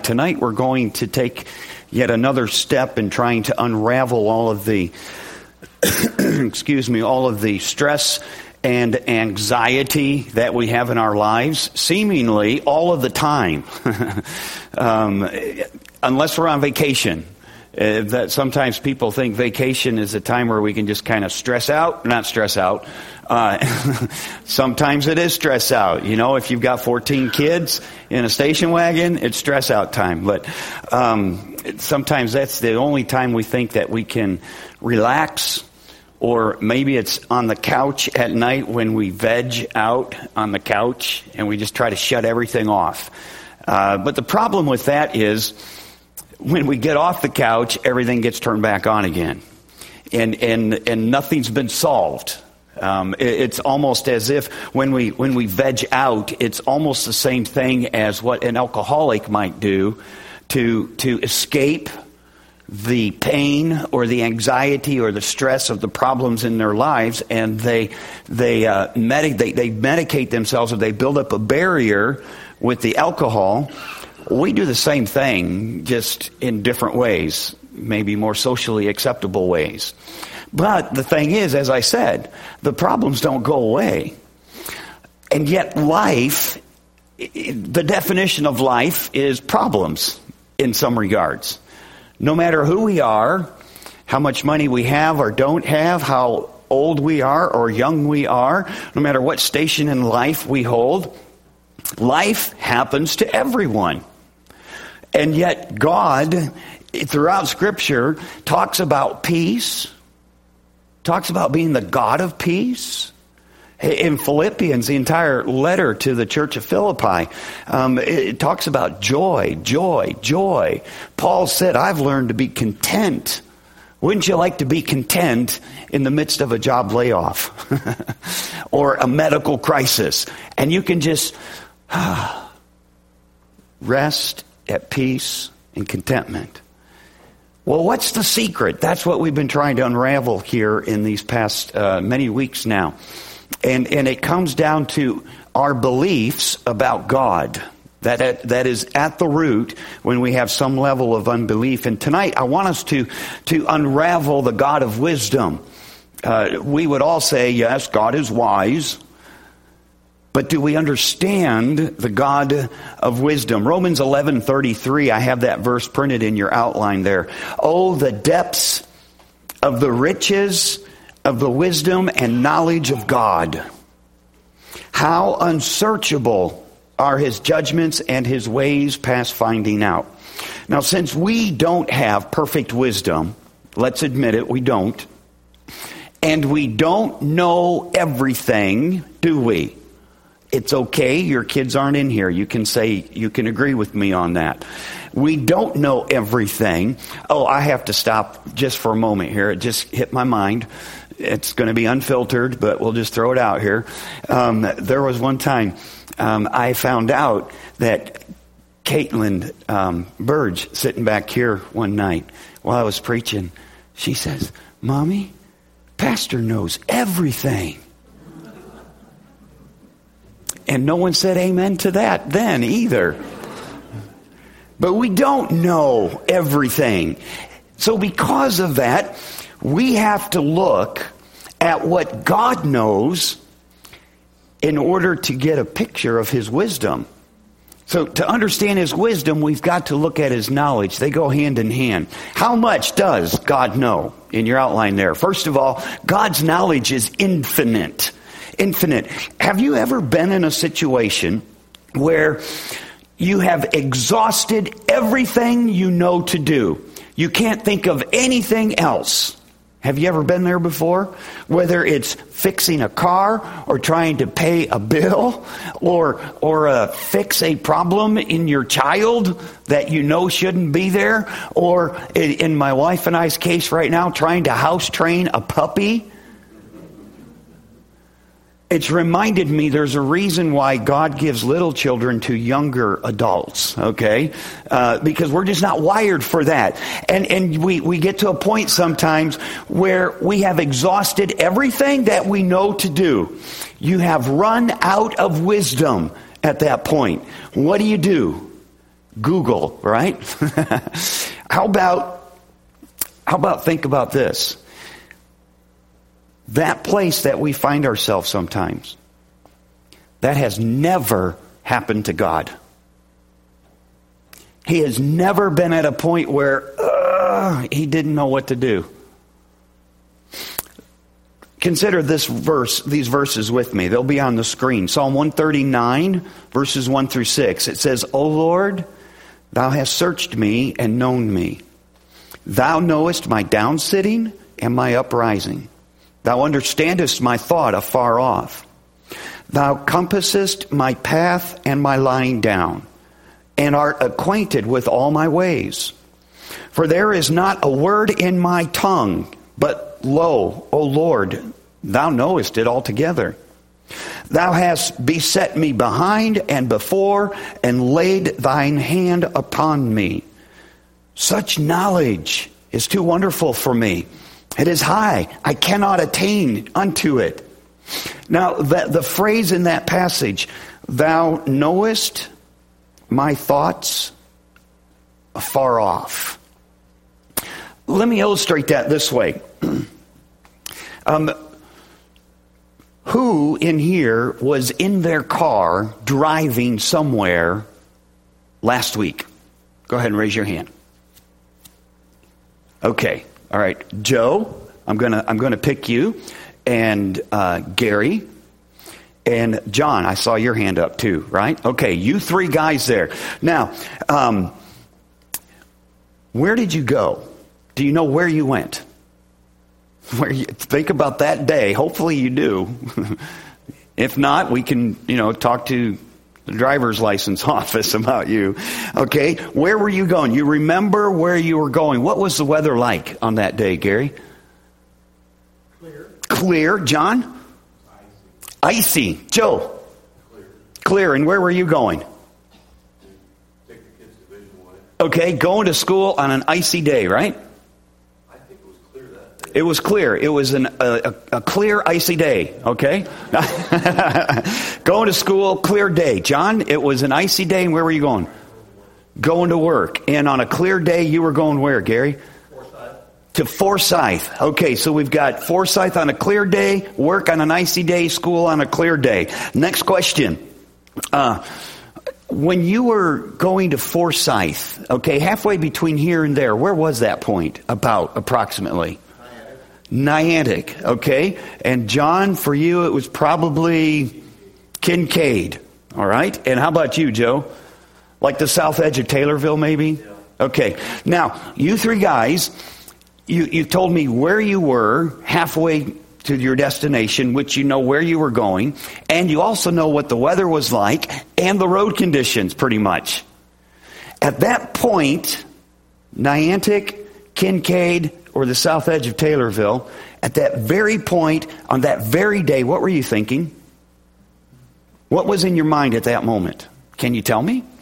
Tonight we're going to take yet another step in trying to unravel all of the, all of the stress and anxiety that we have in our lives, seemingly all of the time, unless we're on vacation. That sometimes people think vacation is a time where we can just kind of not stress out. Sometimes it is stress out. You know, if you've got 14 kids in a station wagon, it's stress out time. But sometimes that's the only time we think that we can relax. Or maybe it's on the couch at night when we veg out on the couch and we just try to shut everything off. But the problem with that is when we get off the couch, everything gets turned back on again. And nothing's been solved. It's almost as if when we veg out, it's almost the same thing as what an alcoholic might do to escape the pain or the anxiety or the stress of the problems in their lives, and they medicate themselves, or they build up a barrier with the alcohol. We do the same thing, just in different ways, maybe more socially acceptable ways. But the thing is, as I said, the problems don't go away. And yet life, the definition of life is problems in some regards. No matter who we are, how much money we have or don't have, how old we are or young we are, no matter what station in life we hold, life happens to everyone. And yet God, throughout Scripture, talks about peace, talks about being the God of peace. In Philippians, the entire letter to the church of Philippi, it talks about joy, joy, joy. Paul said, I've learned to be content. Wouldn't you like to be content in the midst of a job layoff or a medical crisis? And you can just rest at peace and contentment. Well, what's the secret? That's what we've been trying to unravel here in these past many weeks now. And it comes down to our beliefs about God. That is at the root when we have some level of unbelief. And tonight I want us to unravel the God of wisdom. We would all say, yes, God is wise. But do we understand the God of wisdom? Romans 11:33, I have that verse printed in your outline there. Oh, the depths of the riches of the wisdom and knowledge of God. How unsearchable are his judgments and his ways past finding out. Now, since we don't have perfect wisdom, let's admit it, we don't. And we don't know everything, do we? It's okay, your kids aren't in here. You can say, you can agree with me on that. We don't know everything. Oh, I have to stop just for a moment here. It just hit my mind. It's going to be unfiltered, but we'll just throw it out here. There was one time I found out that Caitlin Burge, sitting back here one night while I was preaching, she says, Mommy, Pastor knows everything. And no one said amen to that then either. But we don't know everything. So because of that, we have to look at what God knows in order to get a picture of his wisdom. So to understand his wisdom, we've got to look at his knowledge. They go hand in hand. How much does God know? In your outline there. First of all, God's knowledge is infinite. Infinite. Have you ever been in a situation where you have exhausted everything you know to do? You can't think of anything else. Have you ever been there before? Whether it's fixing a car or trying to pay a bill or fix a problem in your child that you know shouldn't be there, or in my wife and I's case right now, trying to house train a puppy. It's reminded me there's a reason why God gives little children to younger adults, okay? Because we're just not wired for that. And we get to a point sometimes where we have exhausted everything that we know to do. You have run out of wisdom at that point. What do? Google, right? How about think about this? That place that we find ourselves sometimes, that has never happened to God. He has never been at a point where he didn't know what to do. Consider these verses with me. They'll be on the screen. Psalm 139, verses 1 through 6. It says, O Lord, thou hast searched me and known me. Thou knowest my downsitting and my uprising. Thou understandest my thought afar off. Thou compassest my path and my lying down, and art acquainted with all my ways. For there is not a word in my tongue, but lo, O Lord, thou knowest it altogether. Thou hast beset me behind and before, and laid thine hand upon me. Such knowledge is too wonderful for me. It is high. I cannot attain unto it. Now, the phrase in that passage, thou knowest my thoughts afar off. Let me illustrate that this way. Who in here was in their car driving somewhere last week? Go ahead and raise your hand. Okay. All right. Joe, I'm gonna pick you, and Gary, and John. I saw your hand up too, right? Okay, you three guys there. Now, where did you go? Do you know where you went? Think about that day. Hopefully you do. If not, we can, talk to the driver's license office about you. Okay, where were you going? You remember where you were going. What was the weather like on that day, Gary? Clear. John? Icy. Joe? Clear. And where were you going? Take the kids to Division 1. Okay, going to school on an icy day, right? I think it was clear that day. It was clear. It was a clear, icy day, okay? Going to school, clear day. John, it was an icy day, and where were you going? Going to work. And on a clear day, you were going where, Gary? Forsyth. To Forsyth. Okay, so we've got Forsyth on a clear day, work on an icy day, school on a clear day. Next question. When you were going to Forsyth, okay, halfway between here and there, where was that point approximately? Niantic, okay. And John, for you, it was probably Kincaid, all right. And how about you, Joe? Like the south edge of Taylorville, maybe? Yeah. Okay. Now, you three guys, you told me where you were halfway to your destination, which you know where you were going, and you also know what the weather was like and the road conditions, pretty much. At that point, Niantic, Kincaid, or the south edge of Taylorville, at that very point, on that very day, what were you thinking? What was in your mind at that moment? Can you tell me?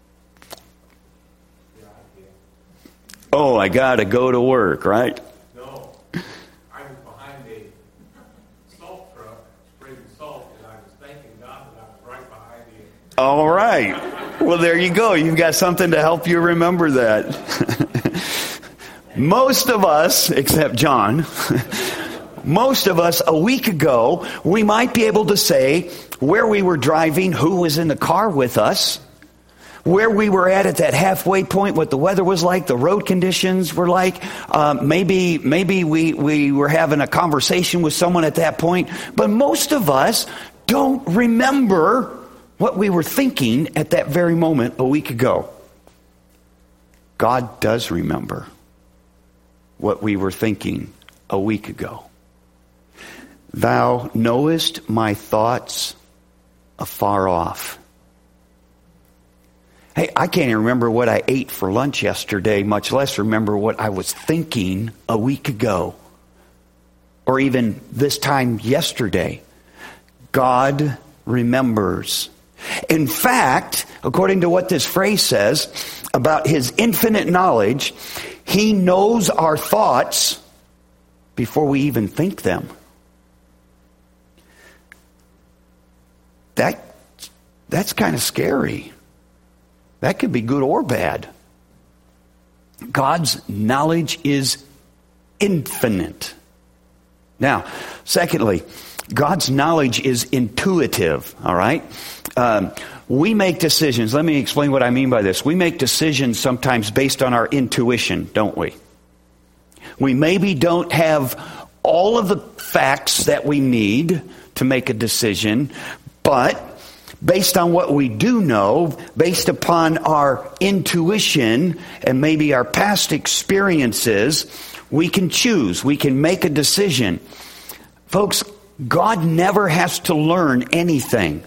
Oh, I gotta go to work, right? No. I was behind a salt truck spraying salt, and I was thanking God that I was right behind him. All right. Well, there you go. You've got something to help you remember that. Most of us, except John, most of us a week ago, we might be able to say where we were driving, who was in the car with us, where we were at that halfway point, what the weather was like, the road conditions were like. Maybe we were having a conversation with someone at that point. But most of us don't remember what we were thinking at that very moment a week ago. God does remember what we were thinking a week ago. Thou knowest my thoughts afar off. Hey, I can't even remember what I ate for lunch yesterday, much less remember what I was thinking a week ago, or even this time yesterday. God remembers. In fact, according to what this phrase says about his infinite knowledge, he knows our thoughts before we even think them. That's kind of scary. That could be good or bad. God's knowledge is infinite. Now, secondly, God's knowledge is intuitive, all right? We make decisions. Let me explain what I mean by this. We make decisions sometimes based on our intuition, don't we? We maybe don't have all of the facts that we need to make a decision, but based on what we do know, based upon our intuition and maybe our past experiences, we can choose. We can make a decision. Folks, God never has to learn anything.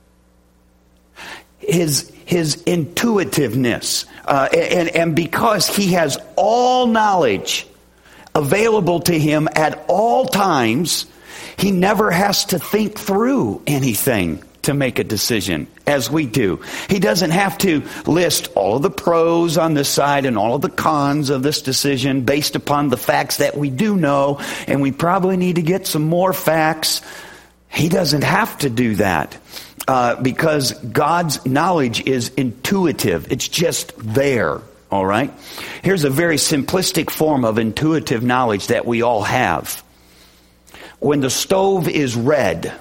His intuitiveness, and because He has all knowledge available to Him at all times, He never has to think through anything to make a decision, as we do. He doesn't have to list all of the pros on this side and all of the cons of this decision based upon the facts that we do know, and we probably need to get some more facts. He doesn't have to do that because God's knowledge is intuitive. It's just there, all right? Here's a very simplistic form of intuitive knowledge that we all have. When the stove is red,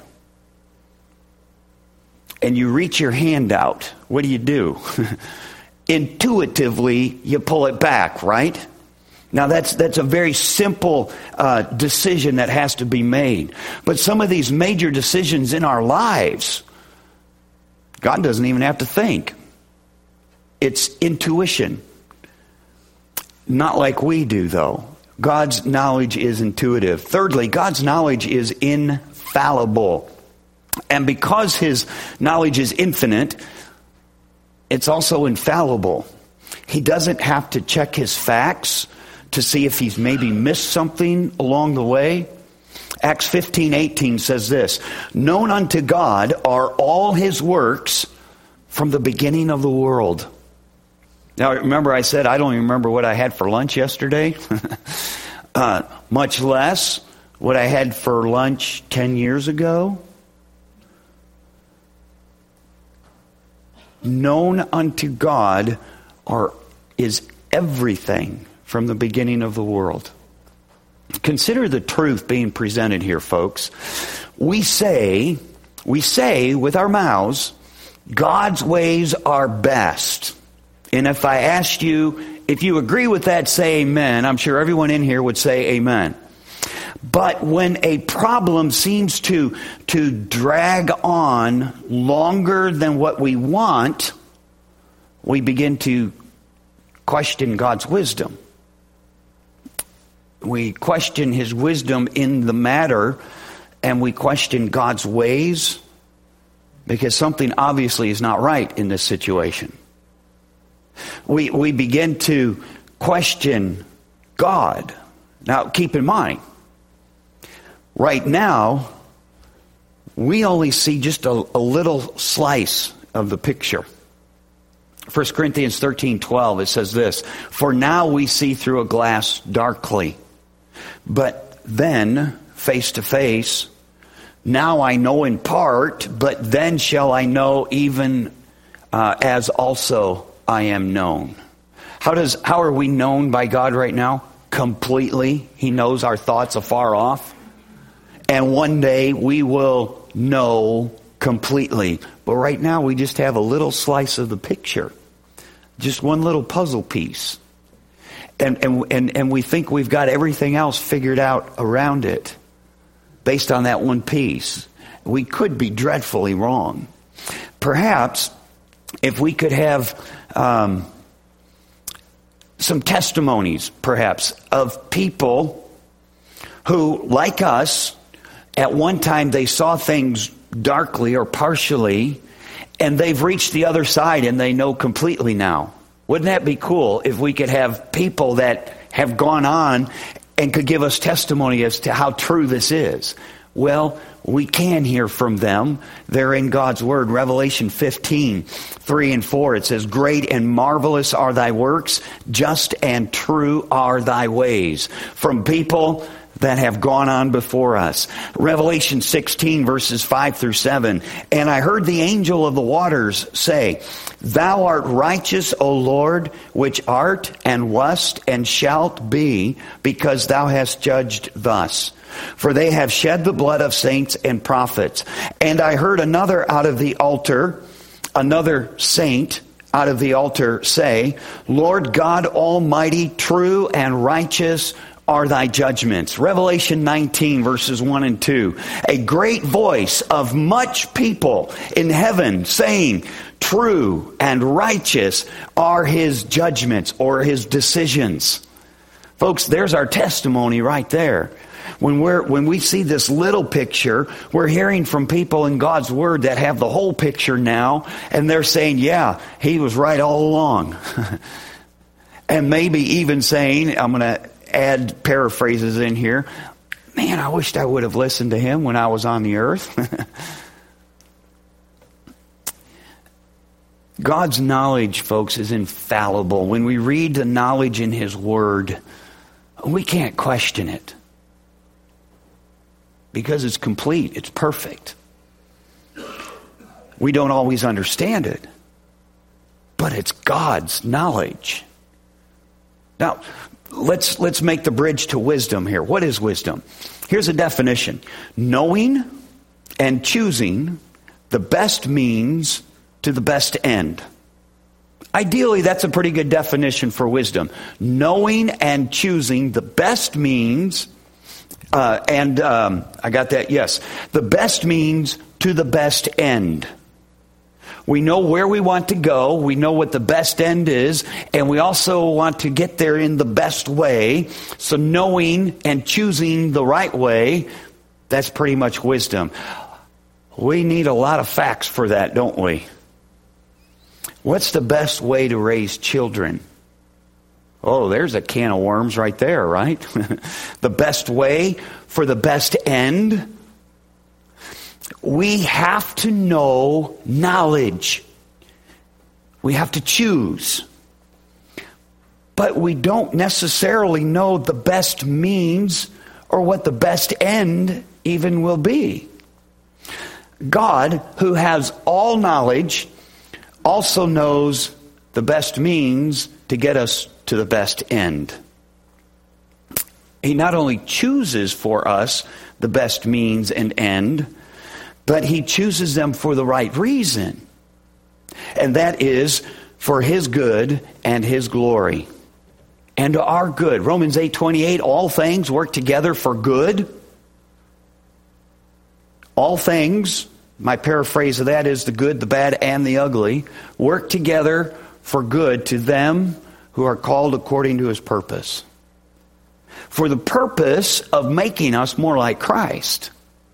and you reach your hand out, what do? Intuitively, you pull it back, right? Now, that's a very simple decision that has to be made. But some of these major decisions in our lives, God doesn't even have to think. It's intuition. Not like we do, though. God's knowledge is intuitive. Thirdly, God's knowledge is infallible. And because His knowledge is infinite, it's also infallible. He doesn't have to check His facts to see if He's maybe missed something along the way. Acts 15:18 says this, "Known unto God are all His works from the beginning of the world." Now, remember I said I don't even remember what I had for lunch yesterday? Much less what I had for lunch 10 years ago. Known unto God is everything from the beginning of the world. Consider the truth being presented here, folks. We say with our mouths, God's ways are best. And if I asked you, if you agree with that, say amen. I'm sure everyone in here would say amen. But when a problem seems to drag on longer than what we want, we begin to question God's wisdom. We question His wisdom in the matter, and we question God's ways because something obviously is not right in this situation. We begin to question God. Now, keep in mind, right now, we only see just a little slice of the picture. 1 Corinthians 13:12, it says this, "For now we see through a glass darkly, but then face to face. Now I know in part, but then shall I know even as also I am known." How are we known by God right now? Completely. He knows our thoughts afar off. And one day we will know completely. But right now we just have a little slice of the picture. Just one little puzzle piece. And we think we've got everything else figured out around it based on that one piece. We could be dreadfully wrong. Perhaps if we could have some testimonies, perhaps, of people who, like us, at one time they saw things darkly or partially, and they've reached the other side and they know completely now. Wouldn't that be cool if we could have people that have gone on and could give us testimony as to how true this is? Well, we can hear from them. They're in God's Word. Revelation 15:3-4. It says, "Great and marvelous are thy works, just and true are thy ways." From people that have gone on before us. Revelation 16 verses 5 through 7. And I heard the angel of the waters say, Thou art righteous, O Lord, which art and wast and shalt be, because thou hast judged thus. For they have shed the blood of saints and prophets. And I heard another out of the altar, another saint out of the altar say, Lord God Almighty, true and righteous are thy judgments. Revelation 19 verses 1 and 2. A great voice of much people in heaven saying, true and righteous are his judgments or his decisions. Folks, there's our testimony right there. When we see this little picture, we're hearing from people in God's Word that have the whole picture now, and they're saying, yeah, he was right all along. And maybe even saying, I'm going to add paraphrases in here, man, I wished I would have listened to him when I was on the earth. God's knowledge, folks, is infallible. When we read the knowledge in His Word, we can't question it. Because it's complete, it's perfect. We don't always understand it, but it's God's knowledge. Now, let's make the bridge to wisdom here. What is wisdom? Here's a definition. Knowing and choosing the best means to the best end. Ideally, that's a pretty good definition for wisdom. Knowing and choosing the best means I got that, yes. The best means to the best end. We know where we want to go. We know what the best end is. And we also want to get there in the best way. So knowing and choosing the right way, that's pretty much wisdom. We need a lot of facts for that, don't we? What's the best way to raise children? Oh, there's a can of worms right there, right? The best way for the best end. We have to know knowledge. We have to choose. But we don't necessarily know the best means or what the best end even will be. God, who has all knowledge, also knows the best means to get us to the best end. He not only chooses for us the best means and end, but He chooses them for the right reason. And that is for His good and His glory. And to our good. Romans 8:28, all things work together for good. All things, my paraphrase of that is the good, the bad, and the ugly, work together for good to them who are called according to His purpose. For the purpose of making us more like Christ.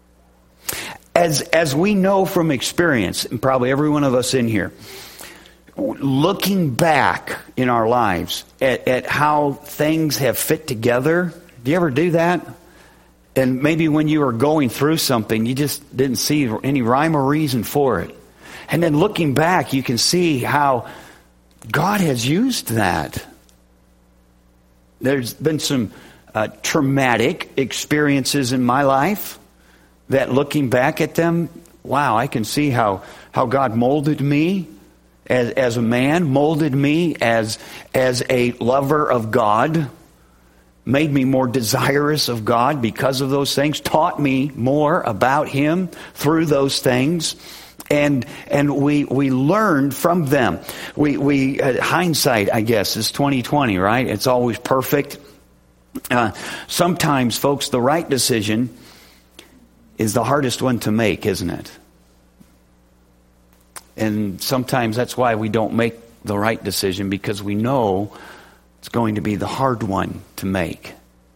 As we know from experience, and probably every one of us in here, looking back in our lives at how things have fit together, do you ever do that? And maybe when you were going through something, you just didn't see any rhyme or reason for it. And then looking back, you can see how God has used that. There's been some traumatic experiences in my life that looking back at them, wow, I can see how God molded me as a man, molded me as a lover of God, made me more desirous of God because of those things, taught me more about Him through those things. And we learned from them. We hindsight, I guess, is 20/20, right? It's always perfect. Sometimes, folks, the right decision is the hardest one to make, isn't it? And sometimes that's why we don't make the right decision, because we know it's going to be the hard one to make.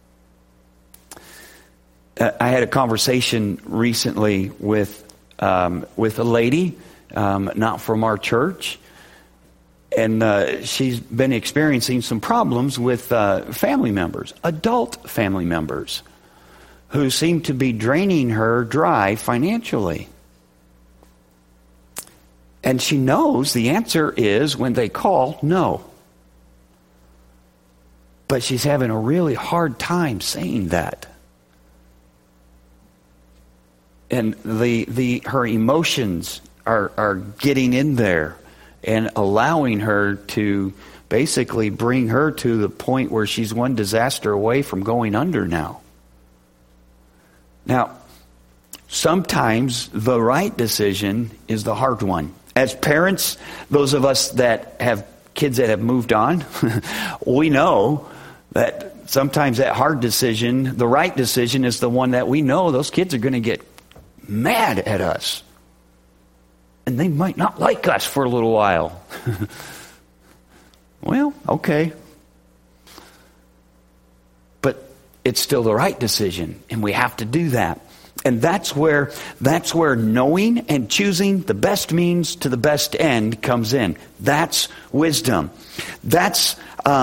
I had a conversation recently with a lady, not from our church, and she's been experiencing some problems with family members, adult family members, who seem to be draining her dry financially. And she knows the answer is, when they call, no. But she's having a really hard time saying that. and her emotions are getting in there and allowing her to basically bring her to the point where she's one disaster away from going under now. Now, sometimes the right decision is the hard one. As parents, those of us that have kids that have moved on, we know that sometimes that hard decision, the right decision, is the one that we know those kids are going to get mad at us. And they might not like us for a little while. Well, okay. But it's still the right decision, and we have to do that. And that's where knowing and choosing the best means to the best end comes in. That's wisdom. That's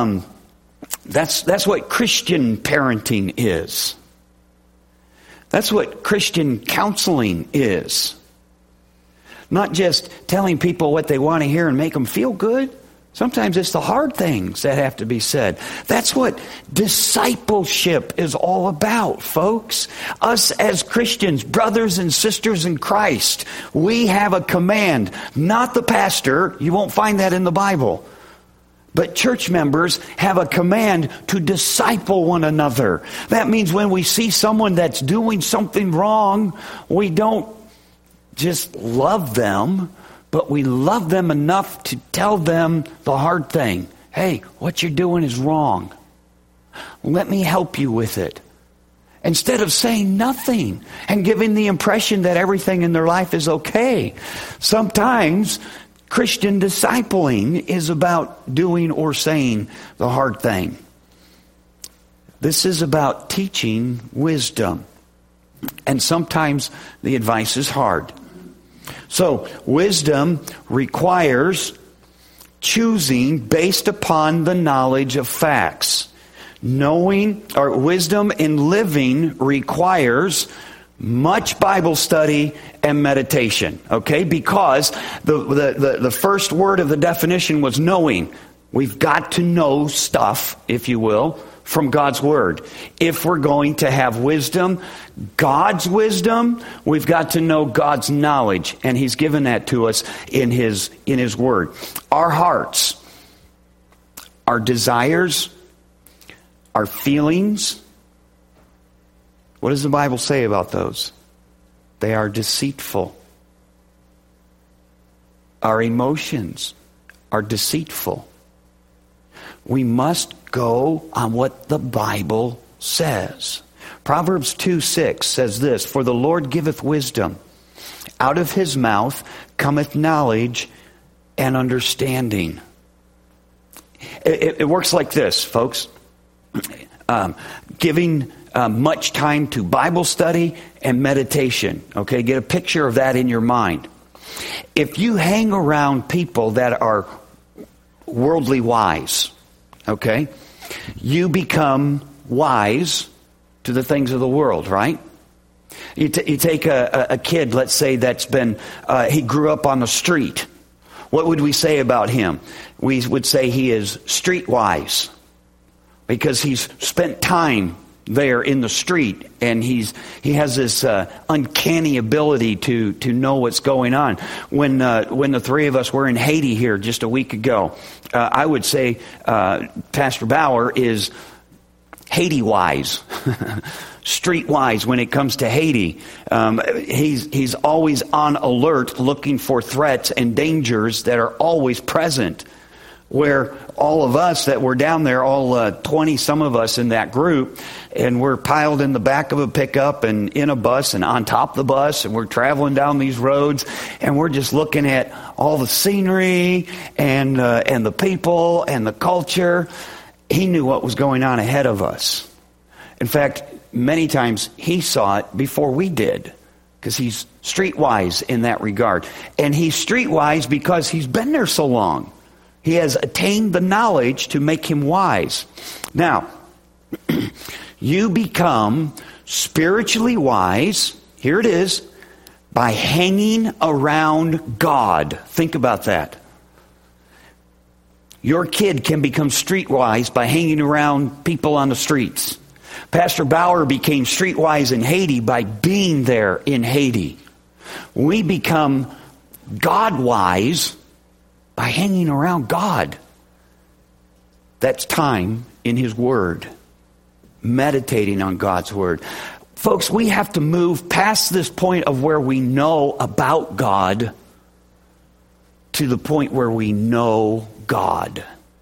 what Christian parenting is. That's what Christian counseling is. Not just telling people what they want to hear and make them feel good. Sometimes it's the hard things that have to be said. That's what discipleship is all about, folks. Us as Christians, brothers and sisters in Christ, we have a command. Not the pastor. You won't find that in the Bible. But church members have a command to disciple one another. That means when we see someone that's doing something wrong, we don't just love them, but we love them enough to tell them the hard thing. Hey, what you're doing is wrong. Let me help you with it. Instead of saying nothing and giving the impression that everything in their life is okay. Sometimes Christian discipling is about doing or saying the hard thing. This is about teaching wisdom. And sometimes the advice is hard. So, wisdom requires choosing based upon the knowledge of facts. Wisdom in living requires much Bible study and meditation. Okay? Because the first word of the definition was knowing. We've got to know stuff, if you will, from God's Word. If we're going to have wisdom, God's wisdom, we've got to know God's knowledge. And He's given that to us in His Word. Our hearts, our desires, our feelings, what does the Bible say about those? They are deceitful. Our emotions are deceitful. We must go on what the Bible says. Proverbs 2:6 says this, "For the Lord giveth wisdom. Out of His mouth cometh knowledge and understanding." It works like this, folks. Giving much time to Bible study and meditation. Okay, get a picture of that in your mind. If you hang around people that are worldly wise, okay, you become wise to the things of the world, right? You take a kid, let's say, that's been, he grew up on the street. What would we say about him? We would say he is streetwise because he's spent time there in the street, and he has this uncanny ability to know what's going on. When the three of us were in Haiti here just a week ago, I would say Pastor Bauer is Haiti-wise, street-wise when it comes to Haiti. He's always on alert, looking for threats and dangers that are always present. Where all of us that were down there, all 20 some of us in that group, and we're piled in the back of a pickup and in a bus and on top of the bus, and we're traveling down these roads, and we're just looking at all the scenery and the people and the culture. He knew what was going on ahead of us. In fact, many times he saw it before we did, because he's streetwise in that regard. And he's streetwise because he's been there so long. He has attained the knowledge to make him wise. Now, you become spiritually wise, here it is, by hanging around God. Think about that. Your kid can become streetwise by hanging around people on the streets. Pastor Bauer became streetwise in Haiti by being there in Haiti. We become God-wise by hanging around God. That's time in His Word, meditating on God's Word. Folks, we have to move past this point of where we know about God to the point where we know God.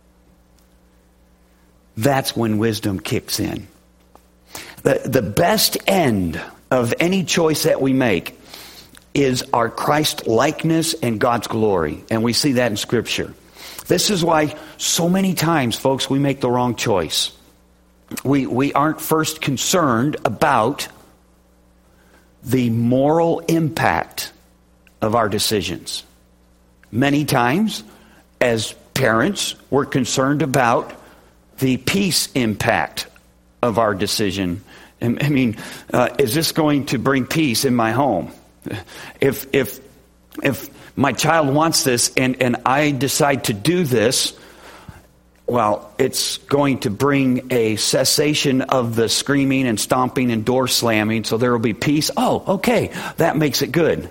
That's when wisdom kicks in. The best end of any choice that we make is our Christ likeness and God's glory. And we see that in Scripture. This is why so many times, folks, we make the wrong choice. We aren't first concerned about the moral impact of our decisions. Many times, as parents, we're concerned about the peace impact of our decision. I mean, is this going to bring peace in my home? If my child wants this and I decide to do this, well, it's going to bring a cessation of the screaming and stomping and door slamming, so there will be peace. Oh, okay, that makes it good.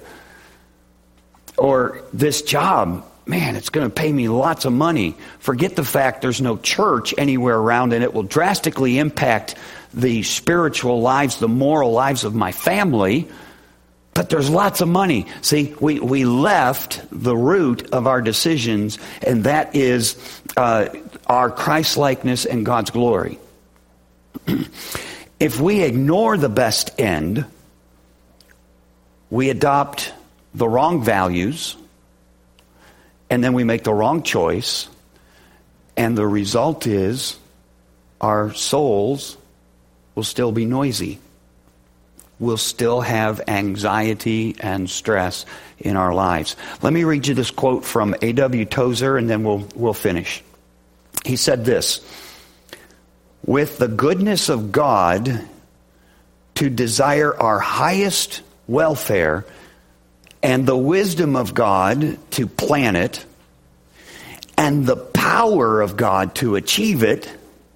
Or this job, man, it's going to pay me lots of money. Forget the fact there's no church anywhere around, and it will drastically impact the spiritual lives, the moral lives of my family. But there's lots of money. See, we left the root of our decisions, and that is our Christ-likeness and God's glory. If we ignore the best end, we adopt the wrong values, and then we make the wrong choice, and the result is our souls will still be noisy. We'll still have anxiety and stress in our lives. Let me read you this quote from A.W. Tozer, and then we'll finish. He said this: "With the goodness of God to desire our highest welfare, and the wisdom of God to plan it, and the power of God to achieve it,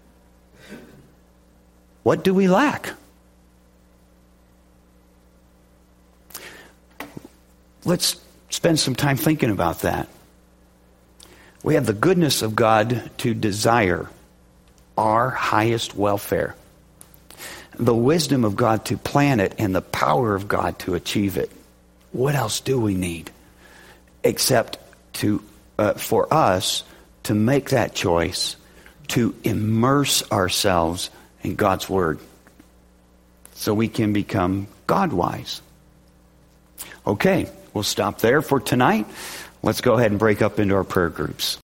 what do we lack?" Let's spend some time thinking about that. We have the goodness of God to desire our highest welfare, the wisdom of God to plan it, and the power of God to achieve it. What else do we need except for us to make that choice, to immerse ourselves in God's Word so we can become God-wise? Okay, we'll stop there for tonight. Let's go ahead and break up into our prayer groups.